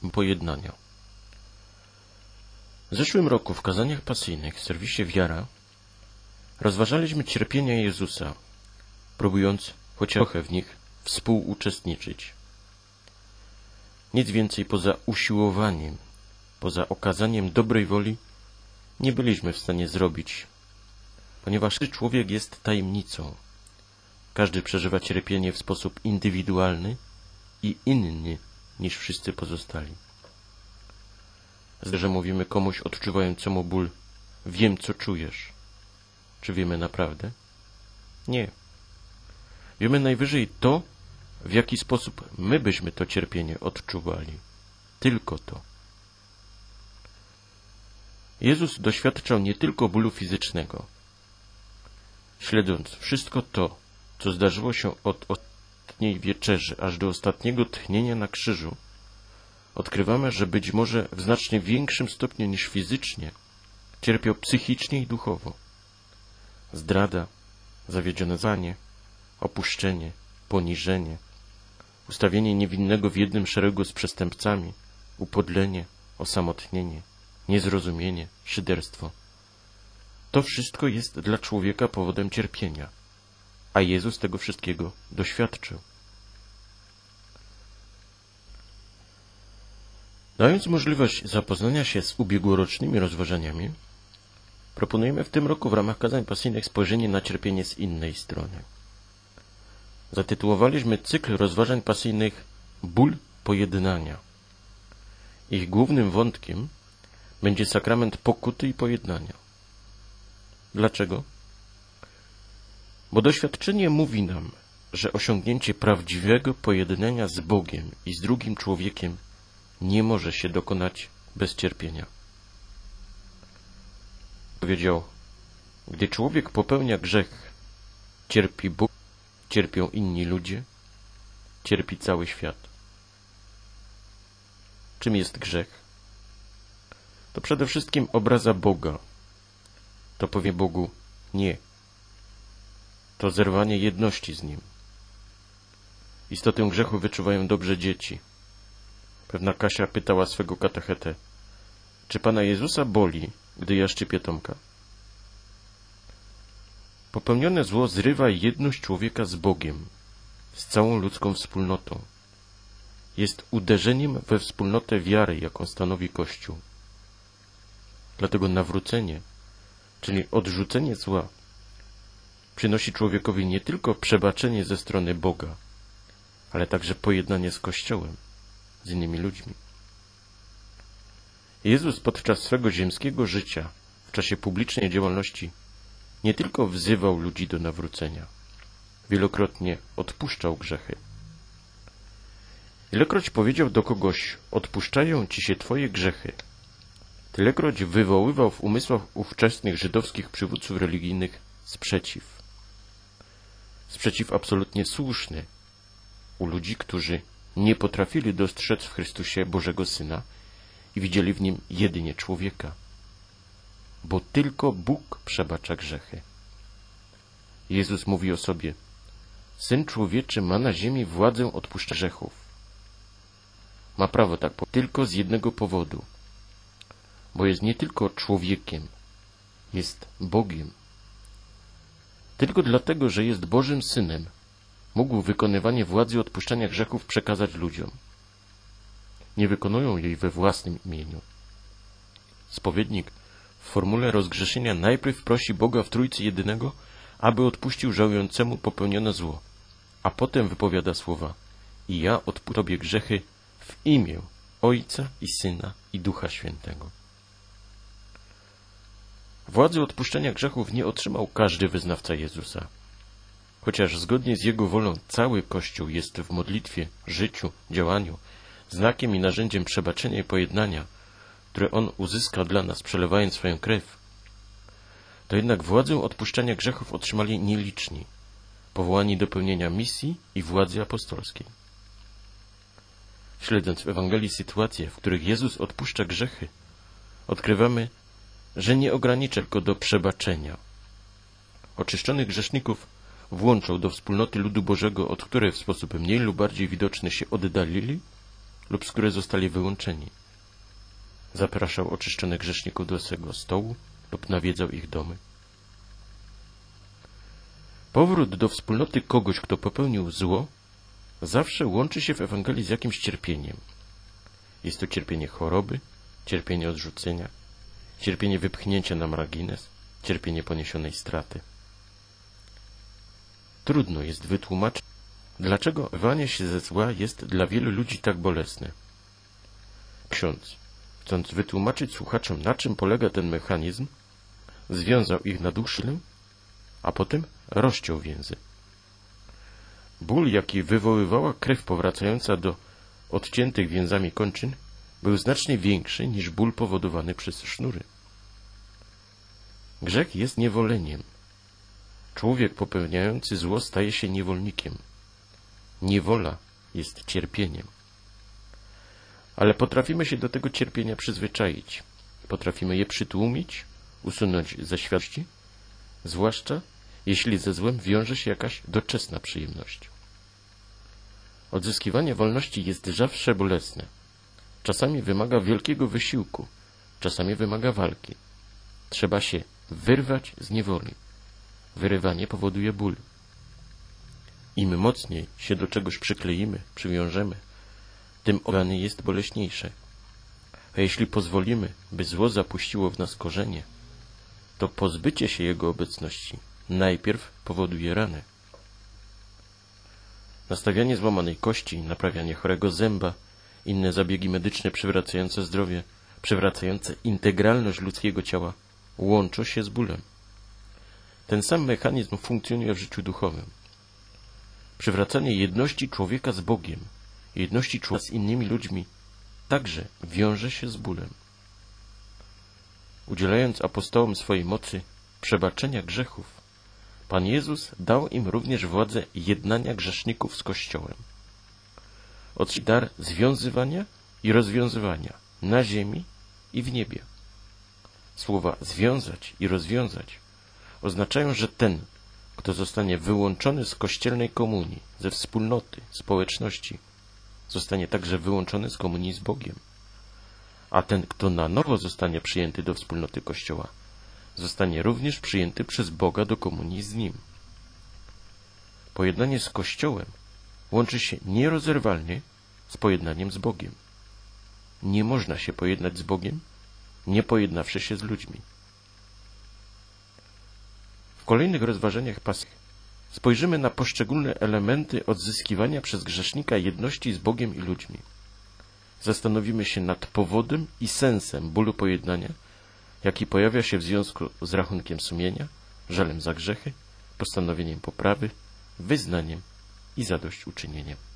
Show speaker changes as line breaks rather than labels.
pojednania. W zeszłym roku w kazaniach pasyjnych w serwisie Wiara rozważaliśmy cierpienia Jezusa, próbując chociaż trochę w nich współuczestniczyć. Nic więcej poza usiłowaniem, poza okazaniem dobrej woli nie byliśmy w stanie zrobić, ponieważ każdy człowiek jest tajemnicą. Każdy przeżywa cierpienie w sposób indywidualny i inny niż wszyscy pozostali. Że mówimy komuś odczuwającemu ból: wiem, co czujesz. Czy wiemy naprawdę? Nie. Wiemy najwyżej to, w jaki sposób my byśmy to cierpienie odczuwali. Tylko to. Jezus doświadczał nie tylko bólu fizycznego. Śledząc wszystko to, co zdarzyło się od ostatniej wieczerzy aż do ostatniego tchnienia na krzyżu, odkrywamy, że być może w znacznie większym stopniu niż fizycznie cierpiał psychicznie i duchowo. Zdrada, zawiedzione zanie, opuszczenie, poniżenie, ustawienie niewinnego w jednym szeregu z przestępcami, upodlenie, osamotnienie, niezrozumienie, szyderstwo. To wszystko jest dla człowieka powodem cierpienia, a Jezus tego wszystkiego doświadczył. Dając możliwość zapoznania się z ubiegłorocznymi rozważaniami, proponujemy w tym roku w ramach kazań pasyjnych spojrzenie na cierpienie z innej strony. Zatytułowaliśmy cykl rozważań pasyjnych Ból pojednania. Ich głównym wątkiem będzie sakrament pokuty i pojednania. Dlaczego? Bo doświadczenie mówi nam, że osiągnięcie prawdziwego pojednania z Bogiem i z drugim człowiekiem nie może się dokonać bez cierpienia. Powiedział: gdy człowiek popełnia grzech, cierpi Bóg, cierpią inni ludzie, cierpi cały świat. Czym jest grzech? To przede wszystkim obraza Boga. To powie Bogu nie. To zerwanie jedności z Nim. Istotę grzechu wyczuwają dobrze dzieci. Pewna Kasia pytała swego katechetę: czy Pana Jezusa boli, gdy ja szczypię Tomka? Popełnione zło zrywa jedność człowieka z Bogiem, z całą ludzką wspólnotą. Jest uderzeniem we wspólnotę wiary, jaką stanowi Kościół. Dlatego nawrócenie, czyli odrzucenie zła, przynosi człowiekowi nie tylko przebaczenie ze strony Boga, ale także pojednanie z Kościołem, z innymi ludźmi. Jezus podczas swego ziemskiego życia, w czasie publicznej działalności, nie tylko wzywał ludzi do nawrócenia, wielokrotnie odpuszczał grzechy. Ilekroć powiedział do kogoś: odpuszczają ci się twoje grzechy, tylekroć wywoływał w umysłach ówczesnych żydowskich przywódców religijnych sprzeciw. Sprzeciw absolutnie słuszny u ludzi, którzy nie potrafili dostrzec w Chrystusie Bożego Syna i widzieli w Nim jedynie człowieka. Bo tylko Bóg przebacza grzechy. Jezus mówi o sobie: Syn Człowieczy ma na ziemi władzę odpuszczenia grzechów. Ma prawo tak tylko z jednego powodu, bo jest nie tylko człowiekiem, jest Bogiem. Tylko dlatego, że jest Bożym Synem, mógł wykonywanie władzy odpuszczania grzechów przekazać ludziom. Nie wykonują jej we własnym imieniu. Spowiednik w formule rozgrzeszenia najpierw prosi Boga w Trójcy Jedynego, aby odpuścił żałującemu popełnione zło, a potem wypowiada słowa: i ja odpuszczę Tobie grzechy w imię Ojca i Syna i Ducha Świętego. Władzy odpuszczenia grzechów nie otrzymał każdy wyznawca Jezusa. Chociaż zgodnie z Jego wolą cały Kościół jest w modlitwie, życiu, działaniu znakiem i narzędziem przebaczenia i pojednania, które On uzyska dla nas, przelewając swoją krew, to jednak władzę odpuszczania grzechów otrzymali nieliczni, powołani do pełnienia misji i władzy apostolskiej. Śledząc w Ewangelii sytuacje, w których Jezus odpuszcza grzechy, odkrywamy, że nie ogranicza tylko do przebaczenia. Oczyszczonych grzeszników włączał do wspólnoty ludu Bożego, od której w sposób mniej lub bardziej widoczny się oddalili, lub z której zostali wyłączeni. Zapraszał oczyszczonych grzeszników do swego stołu lub nawiedzał ich domy. Powrót do wspólnoty kogoś, kto popełnił zło, zawsze łączy się w Ewangelii z jakimś cierpieniem. Jest to cierpienie choroby, cierpienie odrzucenia, cierpienie wypchnięcia na margines, cierpienie poniesionej straty. Trudno jest wytłumaczyć, dlaczego rwanie się ze zła jest dla wielu ludzi tak bolesne. Ksiądz, chcąc wytłumaczyć słuchaczom, na czym polega ten mechanizm, związał ich na dłuższy chwilę, a potem rozciął więzy. Ból, jaki wywoływała krew powracająca do odciętych więzami kończyn, był znacznie większy niż ból powodowany przez sznury. Grzech jest niewoleniem. Człowiek popełniający zło staje się niewolnikiem. Niewola jest cierpieniem. Ale potrafimy się do tego cierpienia przyzwyczaić. Potrafimy je przytłumić, usunąć ze świadomości, zwłaszcza jeśli ze złem wiąże się jakaś doczesna przyjemność. Odzyskiwanie wolności jest zawsze bolesne. Czasami wymaga wielkiego wysiłku, czasami wymaga walki. Trzeba się wyrwać z niewoli. Wyrywanie powoduje ból. Im mocniej się do czegoś przykleimy, przywiążemy, tym rany jest boleśniejsze. A jeśli pozwolimy, by zło zapuściło w nas korzenie, to pozbycie się jego obecności najpierw powoduje ranę. Nastawianie złamanej kości, naprawianie chorego zęba, inne zabiegi medyczne przywracające zdrowie, przywracające integralność ludzkiego ciała, łączą się z bólem. Ten sam mechanizm funkcjonuje w życiu duchowym. Przywracanie jedności człowieka z Bogiem, jedności człowieka z innymi ludźmi, także wiąże się z bólem. Udzielając apostołom swojej mocy przebaczenia grzechów, Pan Jezus dał im również władzę jednania grzeszników z Kościołem. Otrzymali dar związywania i rozwiązywania na ziemi i w niebie. Słowa związać i rozwiązać oznaczają, że ten, kto zostanie wyłączony z kościelnej komunii, ze wspólnoty, społeczności, zostanie także wyłączony z komunii z Bogiem. A ten, kto na nowo zostanie przyjęty do wspólnoty Kościoła, zostanie również przyjęty przez Boga do komunii z Nim. Pojednanie z Kościołem łączy się nierozerwalnie z pojednaniem z Bogiem. Nie można się pojednać z Bogiem, nie pojednawszy się z ludźmi. W kolejnych rozważaniach paschalnych spojrzymy na poszczególne elementy odzyskiwania przez grzesznika jedności z Bogiem i ludźmi. Zastanowimy się nad powodem i sensem bólu pojednania, jaki pojawia się w związku z rachunkiem sumienia, żalem za grzechy, postanowieniem poprawy, wyznaniem i zadośćuczynieniem.